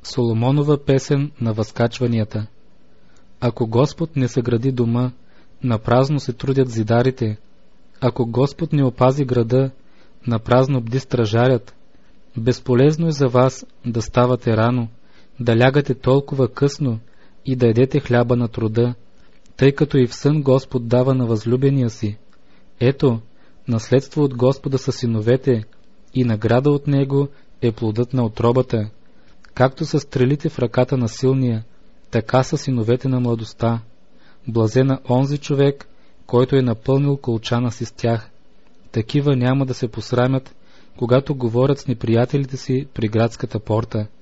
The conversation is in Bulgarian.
Соломонова песен на възкачванията. Ако Господ не съгради дома, напразно се трудят зидарите. Ако Господ не опази града, напразно бди стражарят. Безполезно е за вас да ставате рано, да лягате толкова късно и да едете хляба на труда, тъй като и в сън Господ дава на възлюбения си. Ето, наследство от Господа са синовете, и награда от Него е плодът на утробата. Както са стрелите в ръката на силния, така са синовете на младостта. Блазена онзи човек, който е напълнил колчана си с тях. Такива няма да се посрамят, когато говорят с неприятелите си при градската порта.